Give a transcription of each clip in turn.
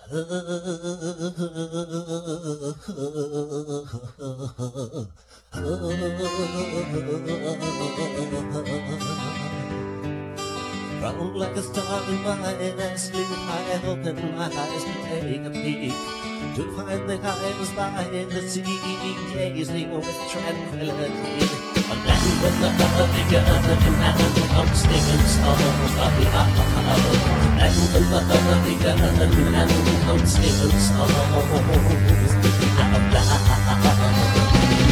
Round like a star in my sleep, I open my eyes to take a peek, to find that I was by the sea, gazing with tranquility. A land with a bigger than man, I'm stinging stars of the eye. And with a bigger than man, I'm stinging stars of the eye.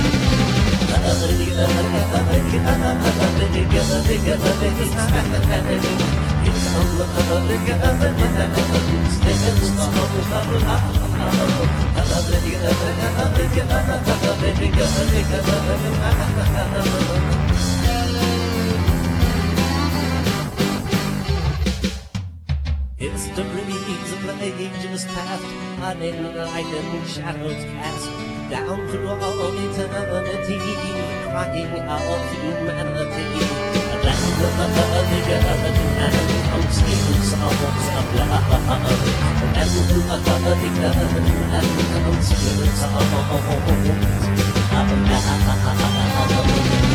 Histories of the ages past, unenlightened shadows cast down through all eternity, crying out humanity. A land of bigger than I'm stealing songs of love. A land of bigger than I'm stealing songs of love.